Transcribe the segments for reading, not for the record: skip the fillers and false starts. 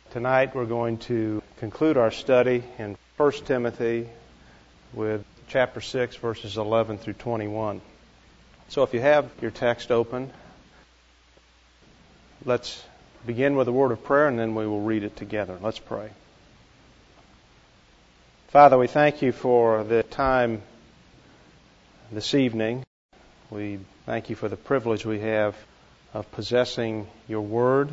Tonight we're going to conclude our study in 1 Timothy with chapter 6, verses 11 through 21. So if you have your text open, let's begin with a word of prayer and then we will read it together. Let's pray. Father, we thank you for the time this evening. We thank you for the privilege we have of possessing your word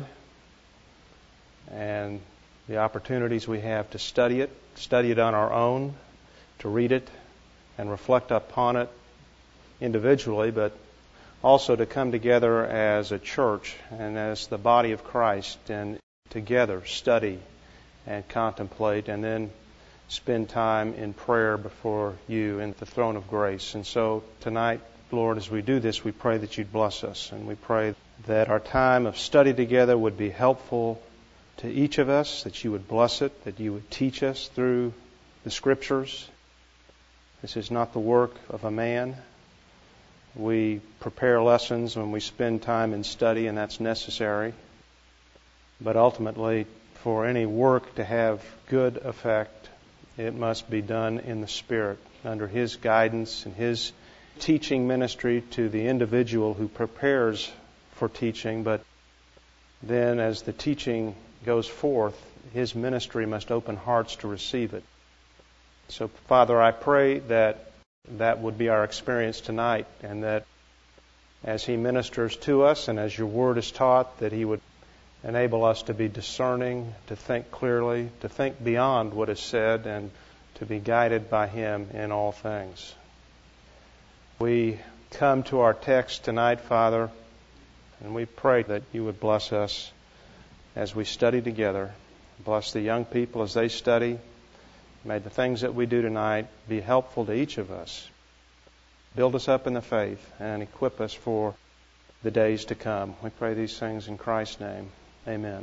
and the opportunities we have to study it on our own, to read it and reflect upon it individually, but also to come together as a church and as the body of Christ and together study and contemplate and then spend time in prayer before you in the throne of grace. And so tonight, Lord, as we do this, we pray that you'd bless us, and we pray that our time of study together would be helpful to each of us, that you would bless it, that you would teach us through the Scriptures. This is not the work of a man. We prepare lessons when we spend time in study, and that's necessary. But ultimately, for any work to have good effect, it must be done in the Spirit, under His guidance and His teaching ministry to the individual who prepares for teaching. But then as the teaching goes forth, His ministry must open hearts to receive it. So, Father, I pray that that would be our experience tonight, and that as He ministers to us and as your word is taught, that He would enable us to be discerning, to think clearly, to think beyond what is said, and to be guided by Him in all things. We come to our text tonight, Father, and we pray that you would bless us as we study together. Bless the young people as they study. May the things that we do tonight be helpful to each of us. Build us up in the faith and equip us for the days to come. We pray these things in Christ's name. Amen.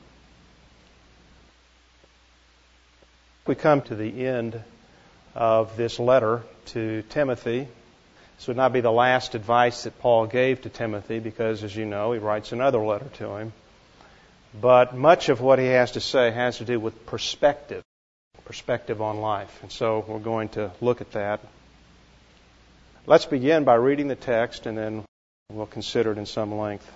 We come to the end of this letter to Timothy. This would not be the last advice that Paul gave to Timothy, because, as you know, he writes another letter to him. But much of what he has to say has to do with perspective on life. And so we're going to look at that. Let's begin by reading the text, and then we'll consider it in some length.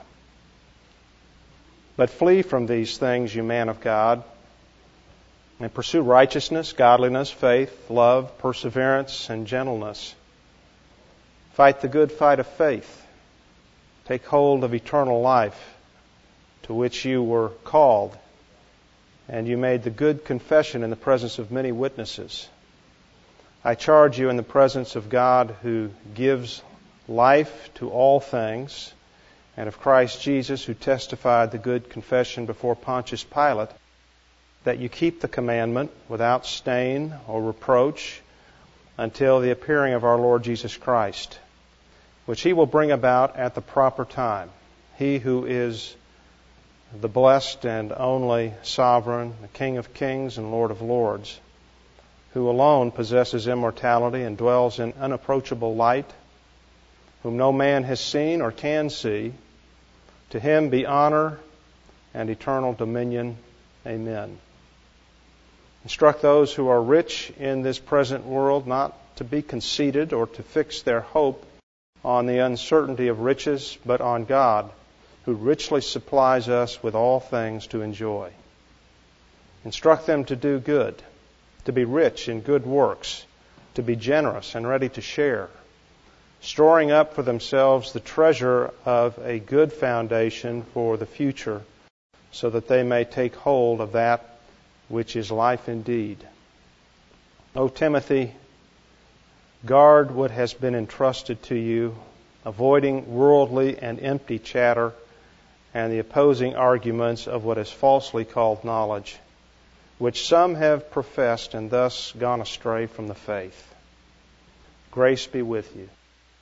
But flee from these things, you man of God, and pursue righteousness, godliness, faith, love, perseverance, and gentleness. Fight the good fight of faith. Take hold of eternal life, to which you were called, and you made the good confession in the presence of many witnesses. I charge you in the presence of God, who gives life to all things, and of Christ Jesus, who testified the good confession before Pontius Pilate, that you keep the commandment without stain or reproach until the appearing of our Lord Jesus Christ, which He will bring about at the proper time. He who is the blessed and only Sovereign, the King of kings and Lord of lords, who alone possesses immortality and dwells in unapproachable light, whom no man has seen or can see, to Him be honor and eternal dominion. Amen. Instruct those who are rich in this present world not to be conceited or to fix their hope on the uncertainty of riches, but on God, who richly supplies us with all things to enjoy. Instruct them to do good, to be rich in good works, to be generous and ready to share, storing up for themselves the treasure of a good foundation for the future, so that they may take hold of that which is life indeed. O Timothy, guard what has been entrusted to you, avoiding worldly and empty chatter and the opposing arguments of what is falsely called knowledge, which some have professed and thus gone astray from the faith. Grace be with you.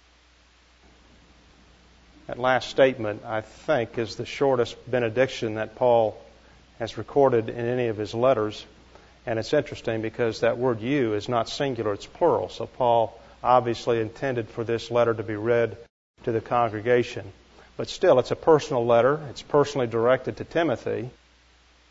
That last statement, I think, is the shortest benediction that Paul has recorded in any of his letters. And it's interesting because that word you is not singular, it's plural. So Paul obviously intended for this letter to be read to the congregation. But still, it's a personal letter. It's personally directed to Timothy.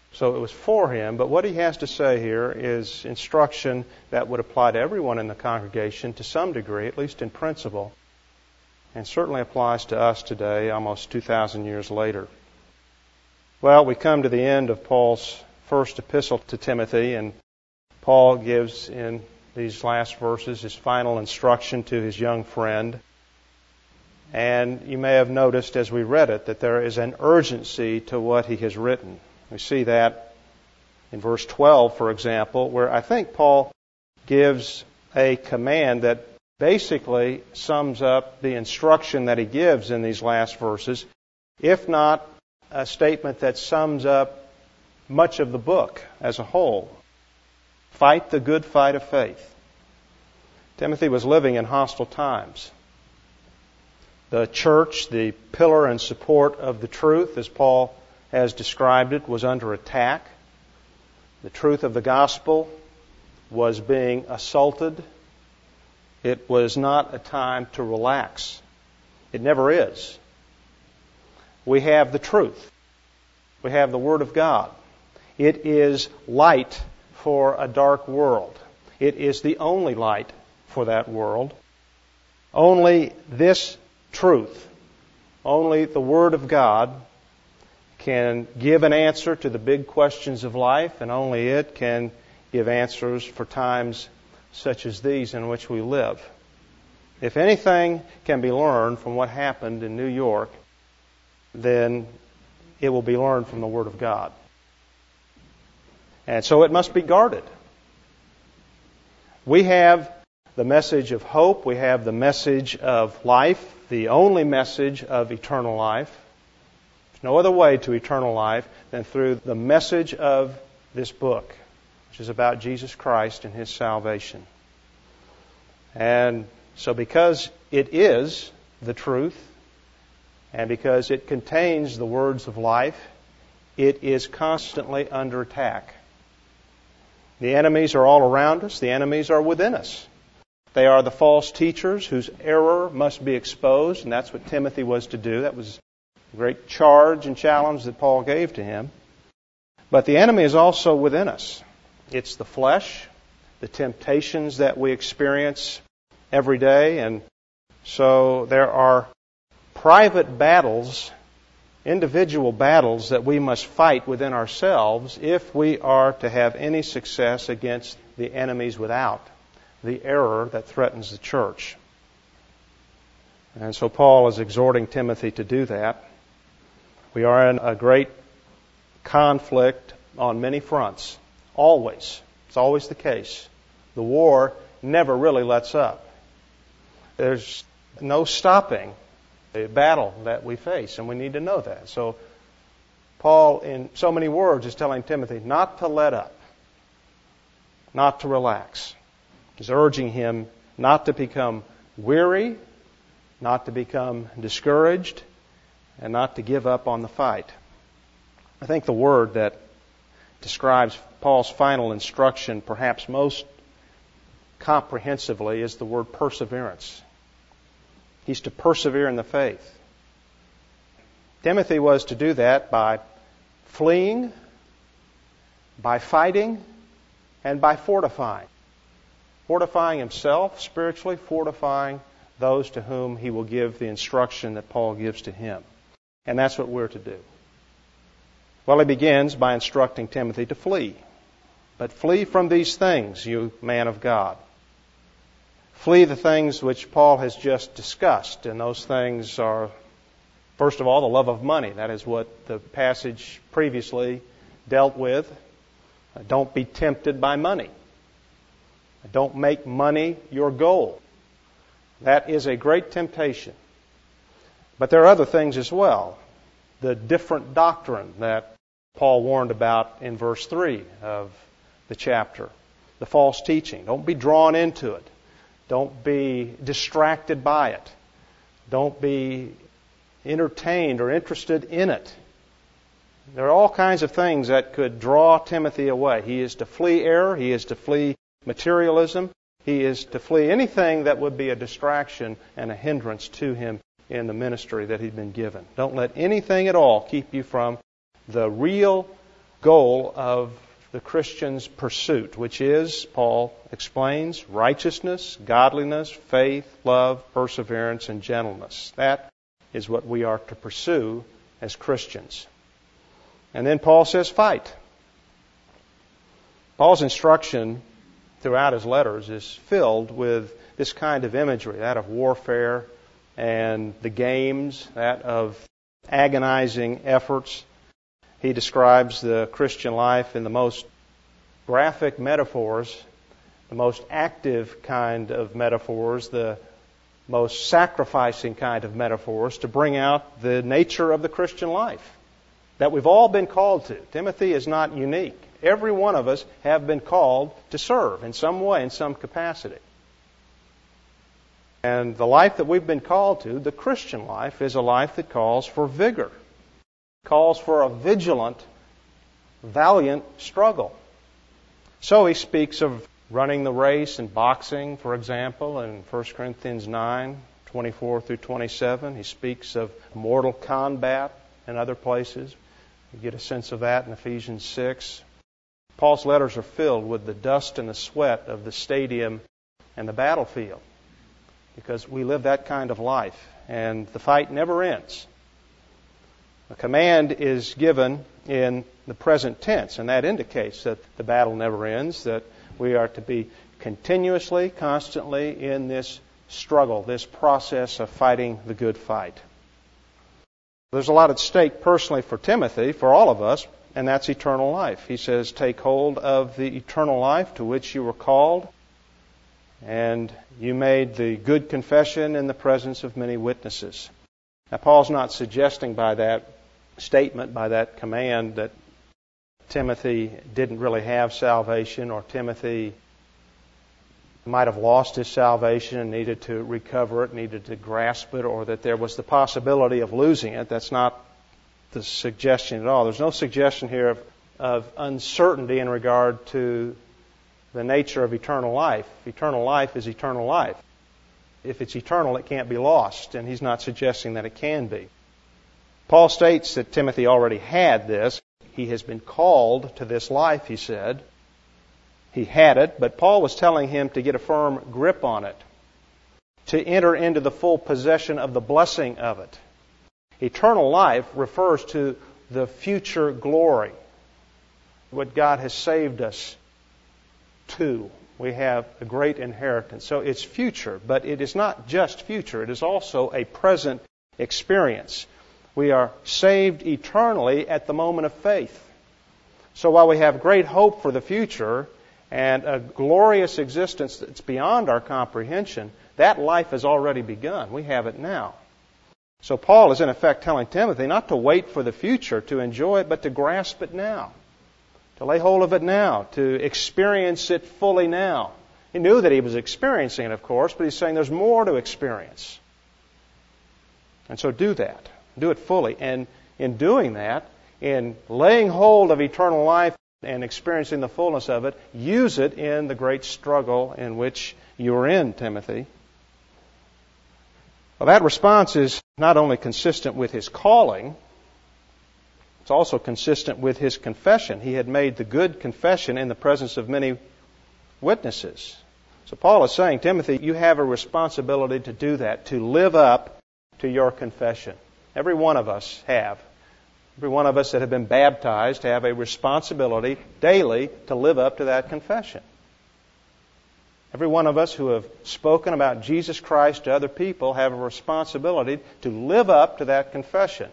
So it was for him, but what he has to say here is instruction that would apply to everyone in the congregation to some degree, at least in principle, and certainly applies to us today, almost 2,000 years later. Well, we come to the end of Paul's first epistle to Timothy, and Paul gives in these last verses his final instruction to his young friend. And you may have noticed as we read it that there is an urgency to what he has written. We see that in verse 12, for example, where I think Paul gives a command that basically sums up the instruction that he gives in these last verses, if not a statement that sums up much of the book as a whole. Fight the good fight of faith. Timothy was living in hostile times. The church, the pillar and support of the truth, as Paul has described it, was under attack. The truth of the gospel was being assaulted. It was not a time to relax. It never is. We have the truth. We have the Word of God. It is light for a dark world. It is the only light for that world. Only this truth, only the Word of God can give an answer to the big questions of life, and only it can give answers for times such as these in which we live. If anything can be learned from what happened in New York, then it will be learned from the Word of God. And so it must be guarded. We have the message of hope. We have the message of life, the only message of eternal life. There's no other way to eternal life than through the message of this book, which is about Jesus Christ and His salvation. And so because it is the truth, and because it contains the words of life, it is constantly under attack. The enemies are all around us. The enemies are within us. They are the false teachers whose error must be exposed, and that's what Timothy was to do. That was a great charge and challenge that Paul gave to him. But the enemy is also within us. It's the flesh, the temptations that we experience every day, and so there are private battles, individual battles that we must fight within ourselves if we are to have any success against the enemies without, the error that threatens the church. And so Paul is exhorting Timothy to do that. We are in a great conflict on many fronts. Always. It's always the case. The war never really lets up. There's no stopping the battle that we face, and we need to know that. So Paul, in so many words, is telling Timothy not to let up, not to relax. He's urging him not to become weary, not to become discouraged, and not to give up on the fight. I think the word that describes Paul's final instruction perhaps most comprehensively is the word perseverance. He's to persevere in the faith. Timothy was to do that by fleeing, by fighting, and by fortifying. Fortifying himself spiritually, fortifying those to whom he will give the instruction that Paul gives to him. And that's what we're to do. Well, he begins by instructing Timothy to flee. But flee from these things, you man of God. Flee the things which Paul has just discussed, and those things are, first of all, the love of money. That is what the passage previously dealt with. Don't be tempted by money. Don't make money your goal. That is a great temptation. But there are other things as well. The different doctrine that Paul warned about in verse 3 of the chapter. The false teaching. Don't be drawn into it. Don't be distracted by it. Don't be entertained or interested in it. There are all kinds of things that could draw Timothy away. He is to flee error. He is to flee materialism. He is to flee anything that would be a distraction and a hindrance to him in the ministry that he'd been given. Don't let anything at all keep you from the real goal of the Christian's pursuit, which is, Paul explains, righteousness, godliness, faith, love, perseverance, and gentleness. That is what we are to pursue as Christians. And then Paul says, fight. Paul's instruction throughout his letters is filled with this kind of imagery, that of warfare and the games, that of agonizing efforts. He describes the Christian life in the most graphic metaphors, the most active kind of metaphors, the most sacrificing kind of metaphors to bring out the nature of the Christian life that we've all been called to. Timothy is not unique. Every one of us have been called to serve in some way, in some capacity. And the life that we've been called to, the Christian life, is a life that calls for vigor, calls for a vigilant, valiant struggle. So he speaks of running the race in boxing, for example, in 1 Corinthians 9:24 through 27. He speaks of mortal combat in other places. You get a sense of that in Ephesians 6. Paul's letters are filled with the dust and the sweat of the stadium and the battlefield, because we live that kind of life, and the fight never ends. A command is given in the present tense, and that indicates that the battle never ends, that we are to be continuously, constantly in this struggle, this process of fighting the good fight. There's a lot at stake personally for Timothy, for all of us, and that's eternal life. He says, take hold of the eternal life to which you were called, and you made the good confession in the presence of many witnesses. Now, Paul's not suggesting by that statement, by that command, that Timothy didn't really have salvation, or Timothy might have lost his salvation and needed to recover it, needed to grasp it, or that there was the possibility of losing it. That's not the suggestion at all. There's no suggestion here of uncertainty in regard to the nature of eternal life. Eternal life is eternal life. If it's eternal, it can't be lost, and he's not suggesting that it can be. Paul states that Timothy already had this. He has been called to this life, he said. He had it, but Paul was telling him to get a firm grip on it, to enter into the full possession of the blessing of it. Eternal life refers to the future glory, what God has saved us to. We have a great inheritance. So it's future, but it is not just future. It is also a present experience. We are saved eternally at the moment of faith. So while we have great hope for the future and a glorious existence that's beyond our comprehension, that life has already begun. We have it now. So Paul is in effect telling Timothy not to wait for the future to enjoy it, but to grasp it now, to lay hold of it now, to experience it fully now. He knew that he was experiencing it, of course, but he's saying there's more to experience. And so do that. Do it fully. And in doing that, in laying hold of eternal life and experiencing the fullness of it, use it in the great struggle in which you are in, Timothy. Well, that response is not only consistent with his calling, it's also consistent with his confession. He had made the good confession in the presence of many witnesses. So Paul is saying, Timothy, you have a responsibility to do that, to live up to your confession. Every one of us have. Every one of us that have been baptized have a responsibility daily to live up to that confession. Every one of us who have spoken about Jesus Christ to other people have a responsibility to live up to that confession,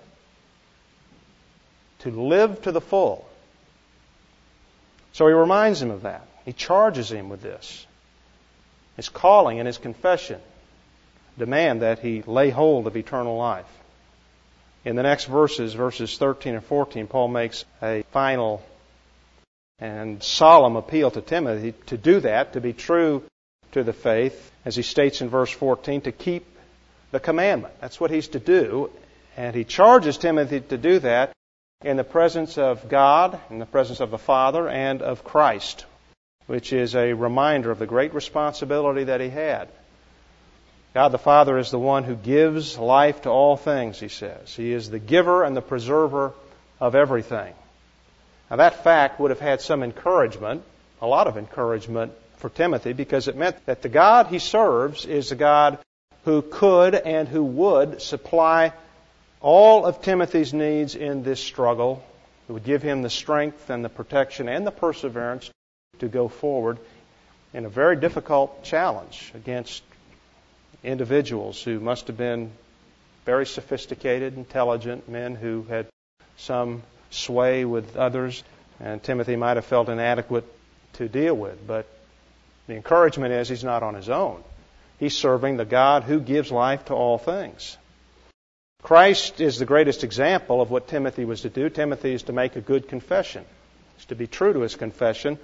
to live to the full. So he reminds him of that. He charges him with this. His calling and his confession demand that he lay hold of eternal life. In the next verses 13 and 14, Paul makes a final and solemn appeal to Timothy to do that, to be true to the faith, as he states in verse 14, to keep the commandment. That's what he's to do, and he charges Timothy to do that in the presence of God, in the presence of the Father, and of Christ, which is a reminder of the great responsibility that he had. God the Father is the one who gives life to all things, he says. He is the giver and the preserver of everything. Now that fact would have had some encouragement, a lot of encouragement for Timothy, because it meant that the God he serves is the God who could and who would supply all of Timothy's needs in this struggle, who would give him the strength and the protection and the perseverance to go forward in a very difficult challenge against individuals who must have been very sophisticated, intelligent men who had some sway with others, and Timothy might have felt inadequate to deal with. But the encouragement is he's not on his own. He's serving the God who gives life to all things. Christ is the greatest example of what Timothy was to do. Timothy is to make a good confession. He's to be true to his confession.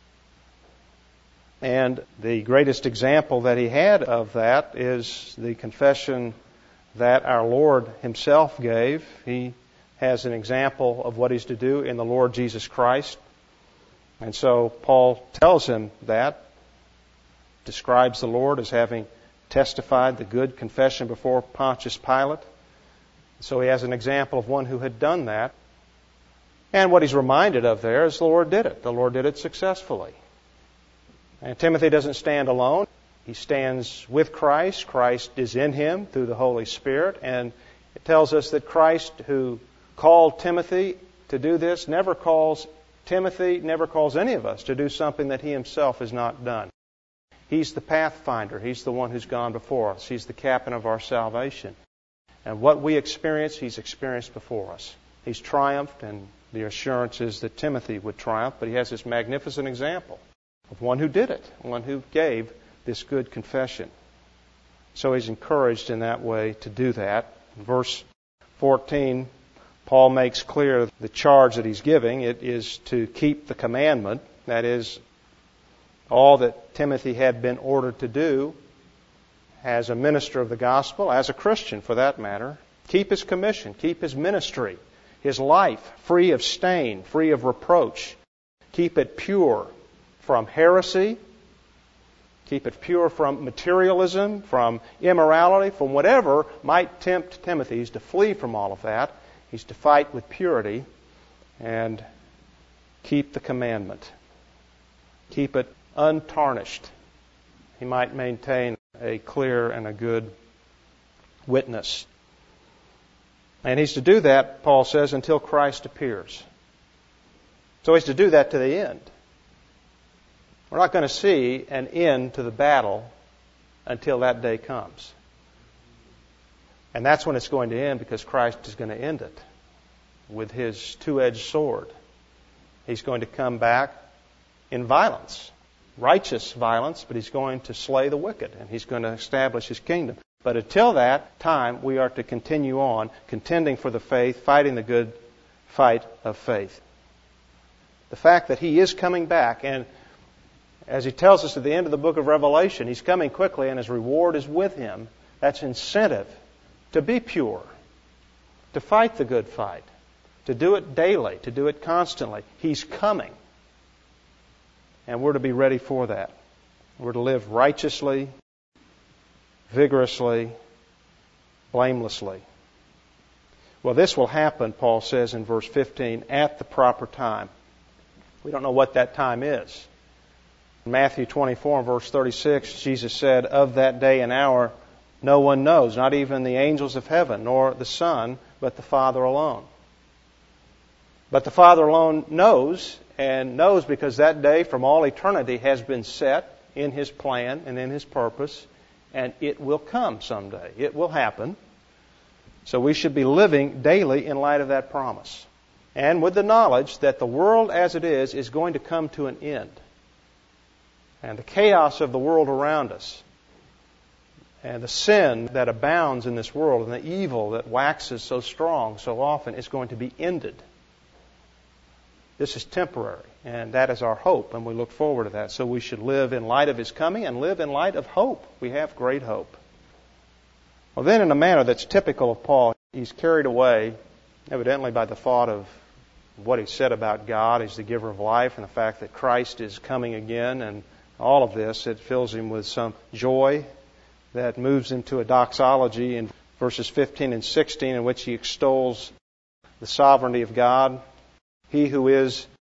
And the greatest example that he had of that is the confession that our Lord Himself gave. He has an example of what he's to do in the Lord Jesus Christ. And so Paul tells him that, describes the Lord as having testified the good confession before Pontius Pilate. So he has an example of one who had done that. And what he's reminded of there is the Lord did it. The Lord did it successfully. And Timothy doesn't stand alone. He stands with Christ. Christ is in him through the Holy Spirit. And it tells us that Christ, who called Timothy to do this, never calls any of us to do something that he himself has not done. He's the pathfinder. He's the one who's gone before us. He's the captain of our salvation. And what we experience, he's experienced before us. He's triumphed, and the assurance is that Timothy would triumph, but he has this magnificent example of one who did it, one who gave this good confession. So he's encouraged in that way to do that. In verse 14, Paul makes clear the charge that he's giving. It is to keep the commandment, that is, all that Timothy had been ordered to do as a minister of the gospel, as a Christian for that matter. Keep his commission, keep his ministry, his life free of stain, free of reproach. Keep it pure from heresy. Keep it pure from materialism, from immorality, from whatever might tempt Timothy. He's to flee from all of that. He's to fight with purity and keep the commandment. Keep it untarnished. He might maintain a clear and a good witness. And he's to do that, Paul says, until Christ appears. So he's to do that to the end. We're not going to see an end to the battle until that day comes. And that's when it's going to end, because Christ is going to end it with His two-edged sword. He's going to come back in violence, righteous violence, but He's going to slay the wicked, and He's going to establish His kingdom. But until that time, we are to continue on, contending for the faith, fighting the good fight of faith. The fact that He is coming back, and as He tells us at the end of the book of Revelation, He's coming quickly and His reward is with Him. That's incentive to be pure, to fight the good fight, to do it daily, to do it constantly. He's coming. And we're to be ready for that. We're to live righteously, vigorously, blamelessly. Well, this will happen, Paul says in verse 15, at the proper time. We don't know what that time is. In Matthew 24 and verse 36, Jesus said, "Of that day and hour no one knows, not even the angels of heaven, nor the Son, but the Father alone." But the Father alone knows, and knows because that day from all eternity has been set in His plan and in His purpose, and it will come someday. It will happen. So we should be living daily in light of that promise. And with the knowledge that the world as it is going to come to an end. And the chaos of the world around us, and the sin that abounds in this world, and the evil that waxes so strong so often, is going to be ended. This is temporary, and that is our hope, and we look forward to that. So we should live in light of His coming and live in light of hope. We have great hope. Well, then, in a manner that's typical of Paul, he's carried away, evidently, by the thought of what he said about God. He's the giver of life, and the fact that Christ is coming again, and all of this, it fills him with some joy that moves him to a doxology in verses 15 and 16, in which he extols the sovereignty of God. He who is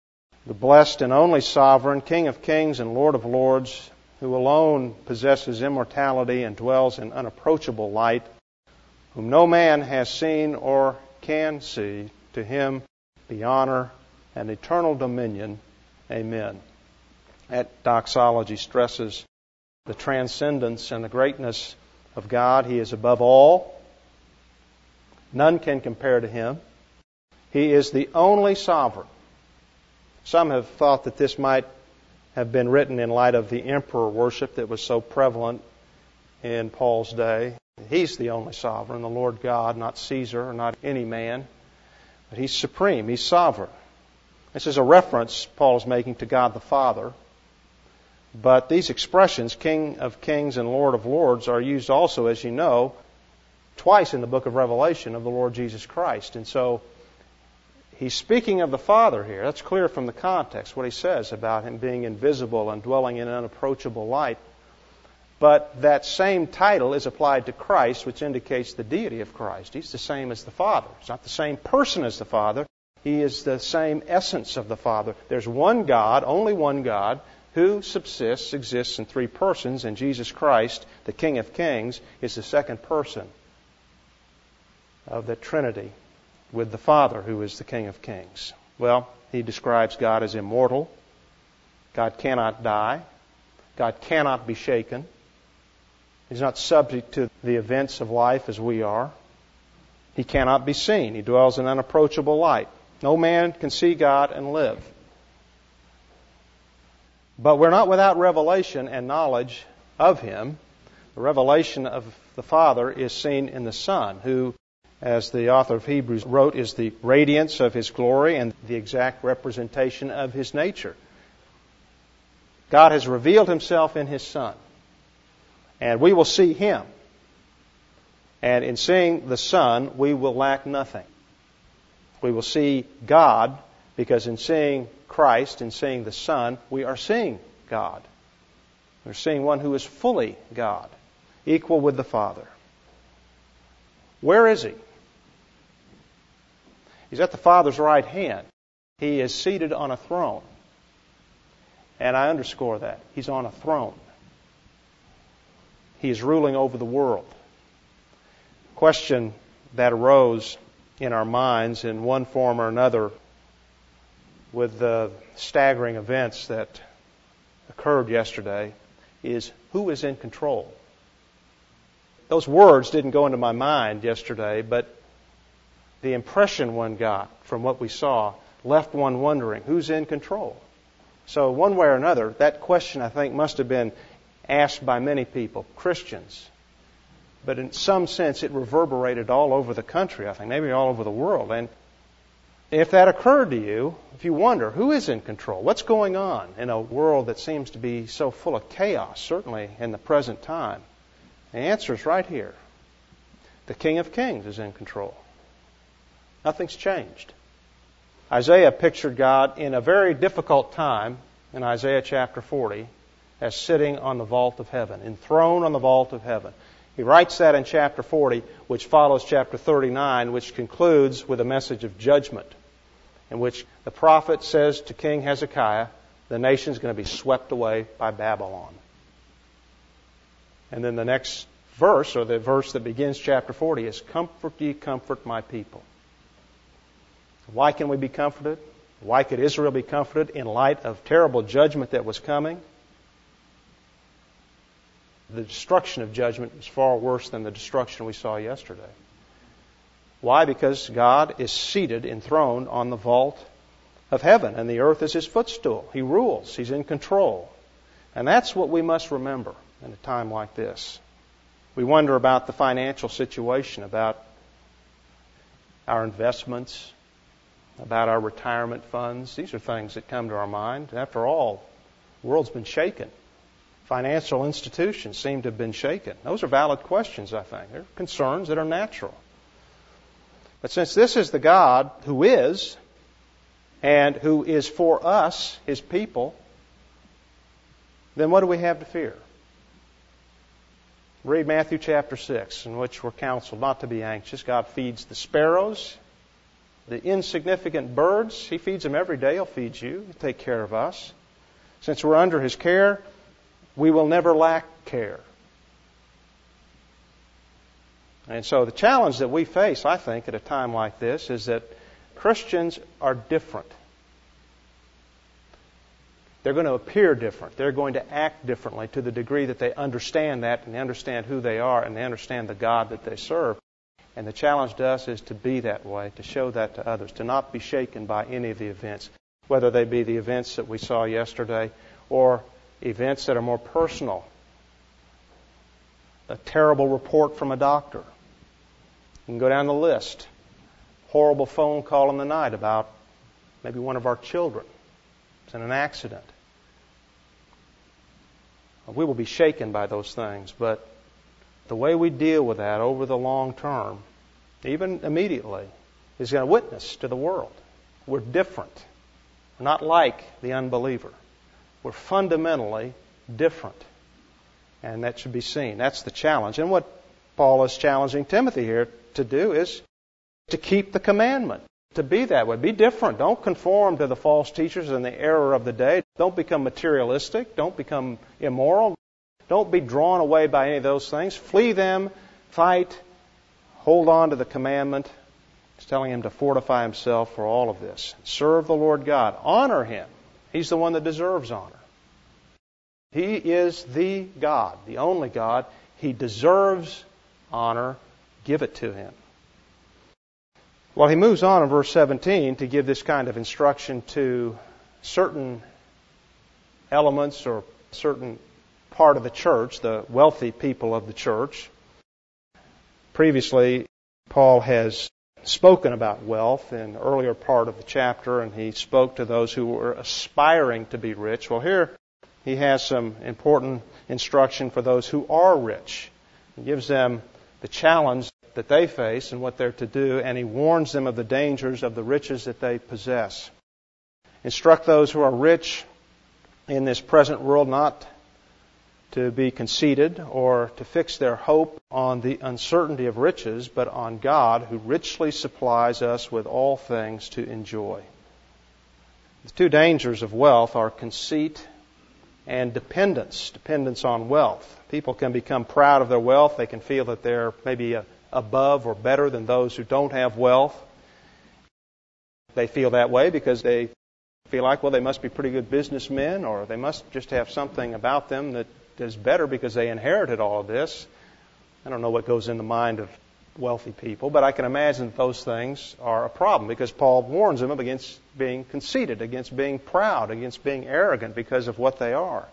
the blessed and only sovereign, King of kings and Lord of lords, who alone possesses immortality and dwells in unapproachable light, whom no man has seen or can see, to him be honor and eternal dominion. Amen. That doxology stresses the transcendence and the greatness of God. He is above all. None can compare to Him. He is the only sovereign. Some have thought that this might have been written in light of the emperor worship that was so prevalent in Paul's day. He's the only sovereign, the Lord God, not Caesar or not any man. But He's supreme. He's sovereign. This is a reference Paul is making to God the Father. But these expressions, King of kings and Lord of lords, are used also, as you know, twice in the book of Revelation of the Lord Jesus Christ. And so He's speaking of the Father here. That's clear from the context, what He says about Him being invisible and dwelling in unapproachable light. But that same title is applied to Christ, which indicates the deity of Christ. He's the same as the Father. He's not the same person as the Father. He is the same essence of the Father. There's one God, only one God, who subsists, exists in three persons, and Jesus Christ, the King of Kings, is the second person of the Trinity with the Father, who is the King of Kings. Well, he describes God as immortal. God cannot die. God cannot be shaken. He's not subject to the events of life as we are. He cannot be seen. He dwells in unapproachable light. No man can see God and live. But we're not without revelation and knowledge of Him. The revelation of the Father is seen in the Son, who, as the author of Hebrews wrote, is the radiance of His glory and the exact representation of His nature. God has revealed Himself in His Son. And we will see Him. And in seeing the Son, we will lack nothing. We will see God, because in seeing Christ, in seeing the Son, we are seeing God. We're seeing one who is fully God, equal with the Father. Where is He? He's at the Father's right hand. He is seated on a throne. And I underscore that. He's on a throne. He is ruling over the world. Question that arose in our minds in one form or another with the staggering events that occurred yesterday is, who is in control? Those words didn't go into my mind yesterday, but the impression one got from what we saw left one wondering, who's in control? So one way or another, that question, I think, must have been asked by many people, Christians. But in some sense, it reverberated all over the country, I think, maybe all over the world. And if that occurred to you, if you wonder, who is in control? What's going on in a world that seems to be so full of chaos, certainly in the present time? The answer is right here. The King of Kings is in control. Nothing's changed. Isaiah pictured God in a very difficult time in Isaiah chapter 40 as sitting on the vault of heaven, enthroned on the vault of heaven. He writes that in chapter 40, which follows chapter 39, which concludes with a message of judgment, in which the prophet says to King Hezekiah, the nation's going to be swept away by Babylon. And then the next verse, or the verse that begins chapter 40, is, comfort ye, comfort my people. Why can we be comforted? Why could Israel be comforted in light of terrible judgment that was coming? The destruction of judgment is far worse than the destruction we saw yesterday. Why? Because God is seated, enthroned on the vault of heaven, and the earth is His footstool. He rules. He's in control. And that's what we must remember in a time like this. We wonder about the financial situation, about our investments, about our retirement funds. These are things that come to our mind. After all, the world's been shaken. Financial institutions seem to have been shaken. Those are valid questions, I think. They're concerns that are natural. But since this is the God who is, and who is for us, His people, then what do we have to fear? Read Matthew chapter 6, in which we're counseled not to be anxious. God feeds the sparrows. the insignificant birds. He feeds them every day. He'll feed you. He'll take care of us. Since we're under His care, we will never lack care. And so the challenge that we face, I think, at a time like this is that Christians are different. They're going to appear different. They're going to act differently to the degree that they understand that and they understand who they are and they understand the God that they serve. And the challenge to us is to be that way, to show that to others, to not be shaken by any of the events, whether they be the events that we saw yesterday or events that are more personal. A terrible report from a doctor. You can go down the list. Horrible phone call in the night about maybe one of our children. It's in an accident. We will be shaken by those things, but the way we deal with that over the long term, even immediately, is going to witness to the world. We're different. We're not like the unbeliever. We're fundamentally different. And that should be seen. That's the challenge. And what Paul is challenging Timothy here to do is to keep the commandment. To be that way. Be different. Don't conform to the false teachers and the error of the day. Don't become materialistic. Don't become immoral. Don't be drawn away by any of those things. Flee them. Fight. Hold on to the commandment. He's telling him to fortify himself for all of this. Serve the Lord God. Honor Him. He's the one that deserves honor. He is the God, the only God. He deserves honor. Give it to Him. Well, he moves on in verse 17 to give this kind of instruction to certain elements or certain part of the church, the wealthy people of the church. Previously, Paul has spoken about wealth in the earlier part of the chapter, and he spoke to those who were aspiring to be rich. Well, here he has some important instruction for those who are rich. He gives them the challenge that they face and what they're to do, and he warns them of the dangers of the riches that they possess. Instruct those who are rich in this present world not to be conceited or to fix their hope on the uncertainty of riches, but on God who richly supplies us with all things to enjoy. The two dangers of wealth are conceit and dependence on wealth. People can become proud of their wealth. They can feel that they're maybe above or better than those who don't have wealth. They feel that way because they feel like, well, they must be pretty good businessmen, or they must just have something about them that is better because they inherited all of this. I don't know what goes in the mind of wealthy people, but I can imagine that those things are a problem because Paul warns them against being conceited, against being proud, against being arrogant because of what they are.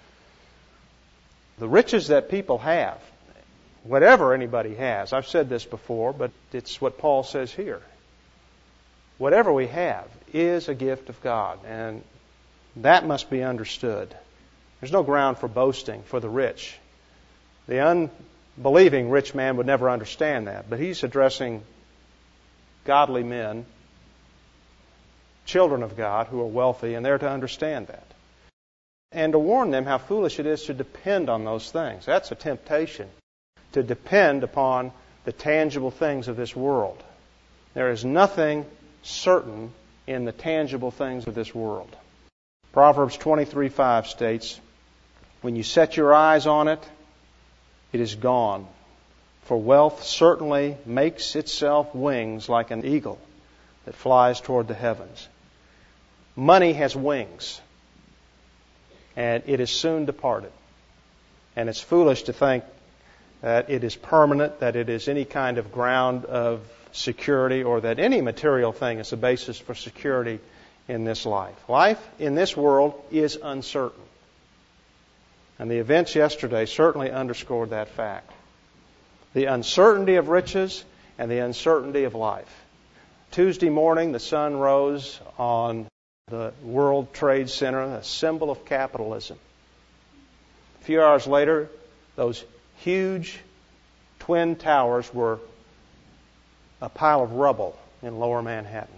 The riches that people have, whatever anybody has, I've said this before, but it's what Paul says here. Whatever we have is a gift of God, and that must be understood. There's no ground for boasting for the rich. The unbelieving rich man would never understand that, but he's addressing godly men, children of God who are wealthy, and they're to understand that. And to warn them how foolish it is to depend on those things. That's a temptation, to depend upon the tangible things of this world. There is nothing certain in the tangible things of this world. Proverbs 23:5 states, "When you set your eyes on it, it is gone. For wealth certainly makes itself wings like an eagle that flies toward the heavens." Money has wings, and it is soon departed. And it's foolish to think that it is permanent, that it is any kind of ground of security, or that any material thing is the basis for security in this life. Life in this world is uncertain. And the events yesterday certainly underscored that fact. The uncertainty of riches and the uncertainty of life. Tuesday morning, the sun rose on the World Trade Center, a symbol of capitalism. A few hours later, those huge twin towers were a pile of rubble in lower Manhattan.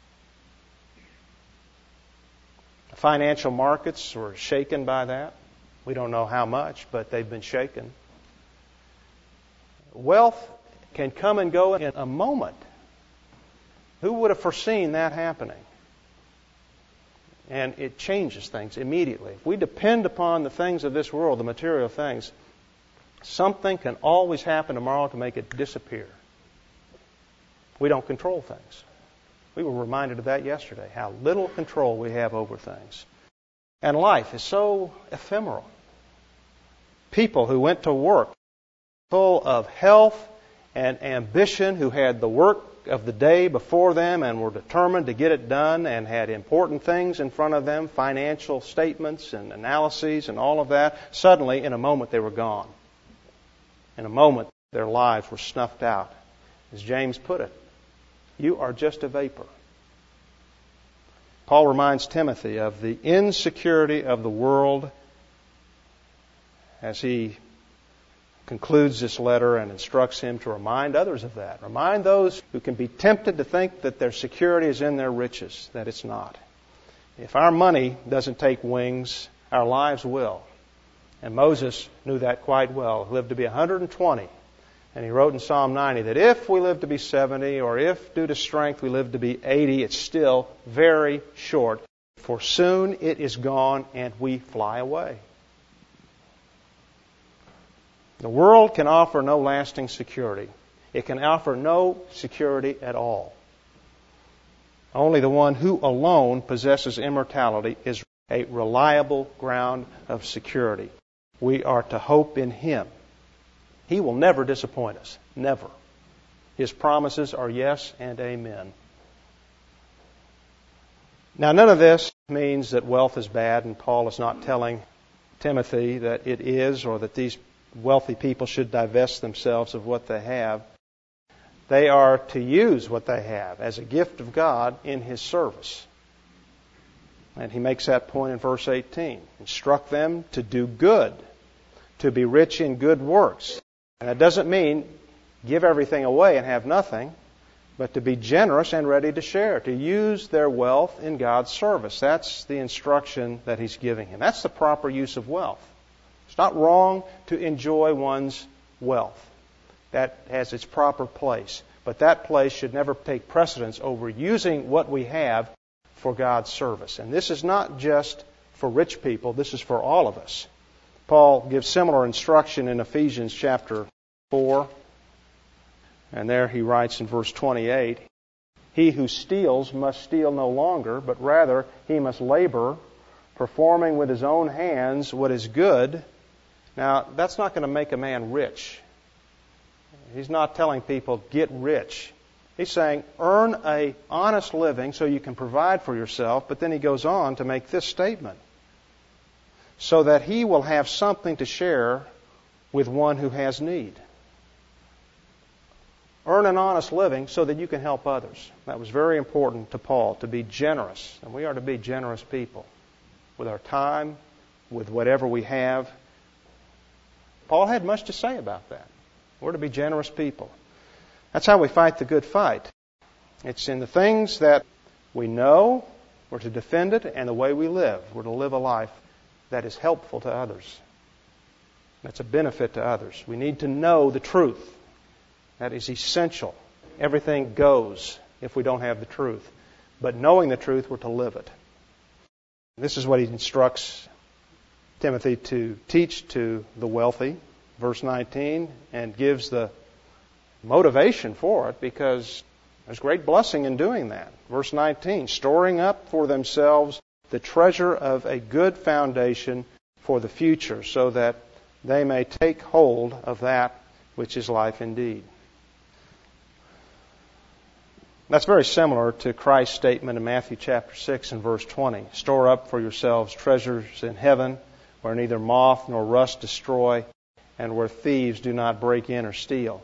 The financial markets were shaken by that. We don't know how much, but they've been shaken. Wealth can come and go in a moment. Who would have foreseen that happening? And it changes things immediately. If we depend upon the things of this world, the material things, something can always happen tomorrow to make it disappear. We don't control things. We were reminded of that yesterday, how little control we have over things. And life is so ephemeral. People who went to work full of health and ambition, who had the work of the day before them and were determined to get it done and had important things in front of them, financial statements and analyses and all of that, suddenly in a moment they were gone. In a moment their lives were snuffed out. As James put it, you are just a vapor. Paul reminds Timothy of the insecurity of the world as he concludes this letter and instructs him to remind others of that. Remind those who can be tempted to think that their security is in their riches, that it's not. If our money doesn't take wings, our lives will. And Moses knew that quite well. He lived to be 120. And he wrote in Psalm 90 that if we live to be 70, or if due to strength we live to be 80, it's still very short. For soon it is gone and we fly away. The world can offer no lasting security. It can offer no security at all. Only the one who alone possesses immortality is a reliable ground of security. We are to hope in Him. He will never disappoint us. Never. His promises are yes and amen. Now, none of this means that wealth is bad, and Paul is not telling Timothy that it is, or that these wealthy people should divest themselves of what they have. They are to use what they have as a gift of God in His service. And he makes that point in verse 18. Instruct them to do good, to be rich in good works. And that doesn't mean give everything away and have nothing, but to be generous and ready to share, to use their wealth in God's service. That's the instruction that he's giving him. That's the proper use of wealth. It's not wrong to enjoy one's wealth. That has its proper place. But that place should never take precedence over using what we have for God's service. And this is not just for rich people. This is for all of us. Paul gives similar instruction in Ephesians chapter 4. And there he writes in verse 28, He who steals must steal no longer, but rather he must labor, performing with his own hands what is good. Now, that's not going to make a man rich. He's not telling people, get rich. He's saying, earn an honest living so you can provide for yourself. But then he goes on to make this statement. So that he will have something to share with one who has need. Earn an honest living so that you can help others. That was very important to Paul, to be generous. And we are to be generous people with our time, with whatever we have. Paul had much to say about that. We're to be generous people. That's how we fight the good fight. It's in the things that we know, we're to defend it, and the way we live. We're to live a life that is helpful to others. That's a benefit to others. We need to know the truth. That is essential. Everything goes if we don't have the truth. But knowing the truth, we're to live it. This is what he instructs Timothy to teach to the wealthy, verse 19, and gives the motivation for it because there's great blessing in doing that. Verse 19, storing up for themselves the treasure of a good foundation for the future, so that they may take hold of that which is life indeed. That's very similar to Christ's statement in Matthew chapter 6 and verse 20. Store up for yourselves treasures in heaven, where neither moth nor rust destroy, and where thieves do not break in or steal.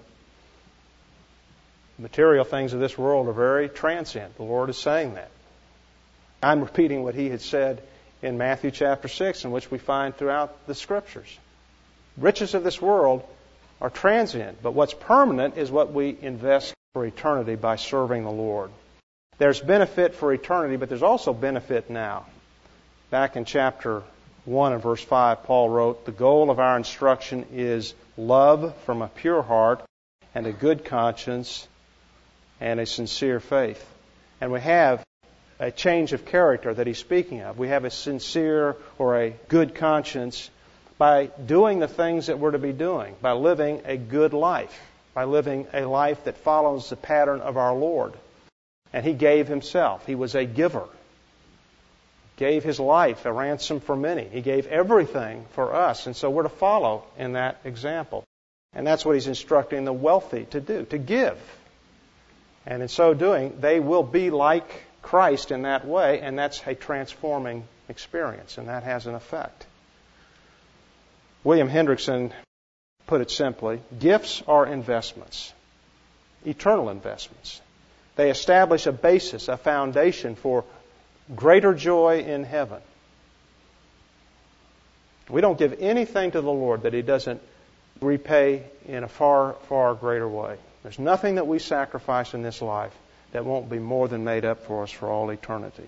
Material things of this world are very transient. The Lord is saying that. I'm repeating what He had said in Matthew chapter 6, in which we find throughout the Scriptures. Riches of this world are transient, but what's permanent is what we invest for eternity by serving the Lord. There's benefit for eternity, but there's also benefit now. Back in chapter 1 and verse 5, Paul wrote, The goal of our instruction is love from a pure heart and a good conscience and a sincere faith. and we have a change of character that he's speaking of. We have a sincere or a good conscience by doing the things that we're to be doing, by living a good life, by living a life that follows the pattern of our Lord. And he gave himself. He was a giver. Gave his life a ransom for many. He gave everything for us. And so we're to follow in that example. And that's what he's instructing the wealthy to do, to give. And in so doing, they will be like Christ in that way, and that's a transforming experience, and that has an effect. William Hendrickson put it simply, gifts are investments, eternal investments. They establish a basis, a foundation for greater joy in heaven. We don't give anything to the Lord that He doesn't repay in a far, far greater way. There's nothing that we sacrifice in this life that won't be more than made up for us for all eternity.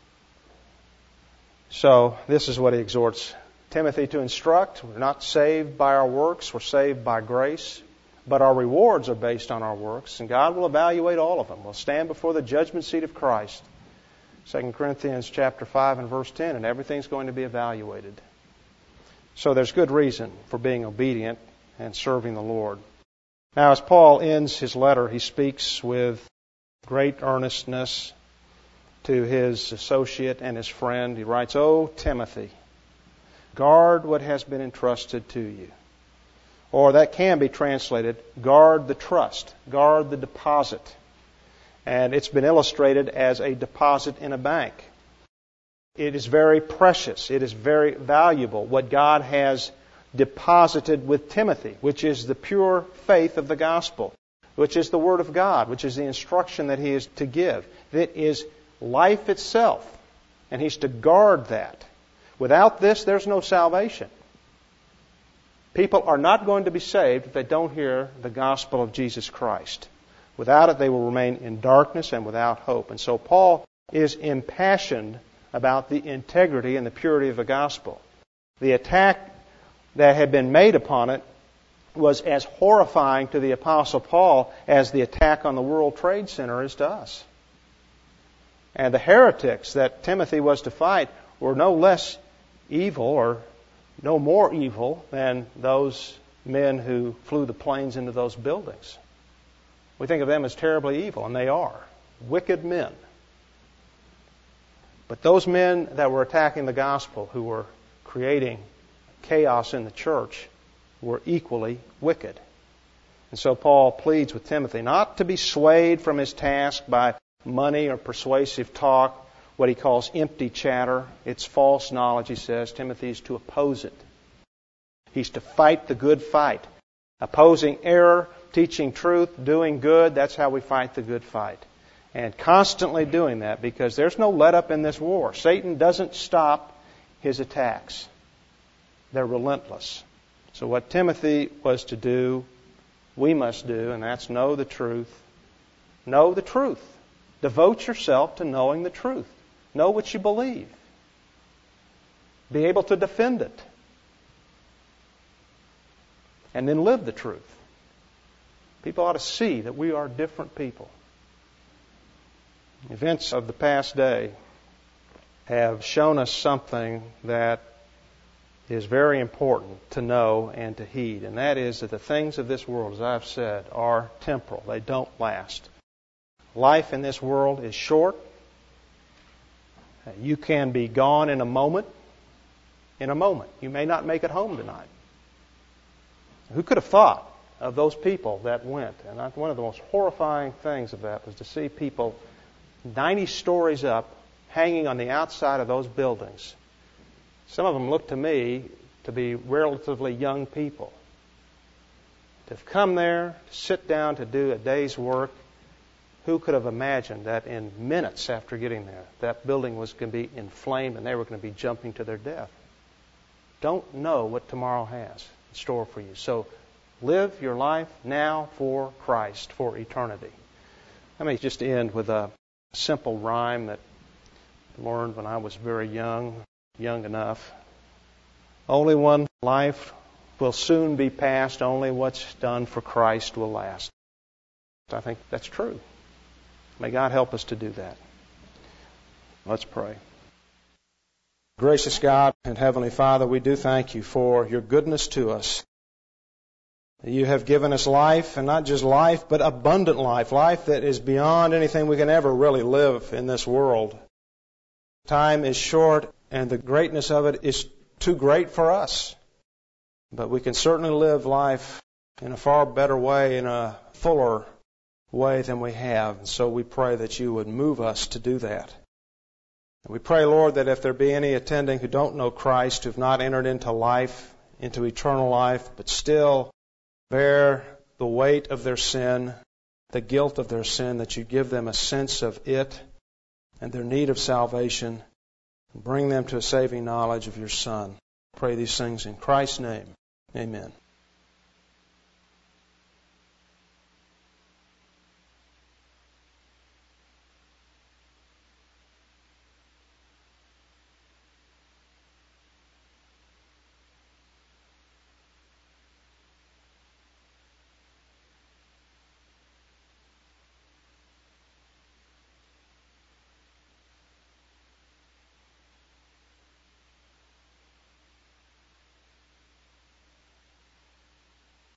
So, this is what he exhorts Timothy to instruct. We're not saved by our works, we're saved by grace. But our rewards are based on our works, and God will evaluate all of them. We'll stand before the judgment seat of Christ. 2 Corinthians chapter 5 and verse 10, and everything's going to be evaluated. So there's good reason for being obedient and serving the Lord. Now, as Paul ends his letter, he speaks with great earnestness to his associate and his friend. He writes, "O Timothy, guard what has been entrusted to you." Or that can be translated, guard the trust, guard the deposit. And it's been illustrated as a deposit in a bank. It is very precious. It is very valuable what God has deposited with Timothy, which is the pure faith of the gospel, which is the Word of God, which is the instruction that he is to give. It is life itself, and he's to guard that. Without this, there's no salvation. People are not going to be saved if they don't hear the gospel of Jesus Christ. Without it, they will remain in darkness and without hope. And so Paul is impassioned about the integrity and the purity of the gospel. The attack that had been made upon it was as horrifying to the Apostle Paul as the attack on the World Trade Center is to us. And the heretics that Timothy was to fight were no less evil or no more evil than those men who flew the planes into those buildings. We think of them as terribly evil, and they are. Wicked men. But those men that were attacking the gospel, who were creating chaos in the church, were equally wicked. And so Paul pleads with Timothy not to be swayed from his task by money or persuasive talk, what he calls empty chatter. It's false knowledge, he says. Timothy is to oppose it. He's to fight the good fight. Opposing error, teaching truth, doing good, that's how we fight the good fight. And constantly doing that, because there's no let-up in this war. Satan doesn't stop his attacks. They're relentless. So what Timothy was to do, we must do, and that's know the truth. Know the truth. Devote yourself to knowing the truth. Know what you believe. Be able to defend it. And then live the truth. People ought to see that we are different people. Events of the past day have shown us something that is very important to know and to heed, and that is that the things of this world, as I've said, are temporal. They don't last. Life in this world is short. You can be gone in a moment. In a moment. You may not make it home tonight. Who could have thought of those people that went? And one of the most horrifying things of that was to see people 90 stories up, hanging on the outside of those buildings. Some of them looked to me to be relatively young people. To have come there, to sit down to do a day's work, who could have imagined that in minutes after getting there, that building was going to be inflamed and they were going to be jumping to their death? Don't know what tomorrow has in store for you. So live your life now for Christ, for eternity. Let me just end with a simple rhyme that I learned when I was very young enough. Only one life will soon be past. Only what's done for Christ will last. I think that's true. May God help us to do that. Let's pray. Gracious God and Heavenly Father, we do thank you for your goodness to us. You have given us life, and not just life, but abundant life, life that is beyond anything we can ever really live in this world. Time is short, and the greatness of it is too great for us. But we can certainly live life in a far better way, in a fuller way than we have. And so we pray that you would move us to do that. And we pray, Lord, that if there be any attending who don't know Christ, who have not entered into life, into eternal life, but still bear the weight of their sin, the guilt of their sin, that you give them a sense of it and their need of salvation, and bring them to a saving knowledge of your Son. Pray these things in Christ's name. Amen.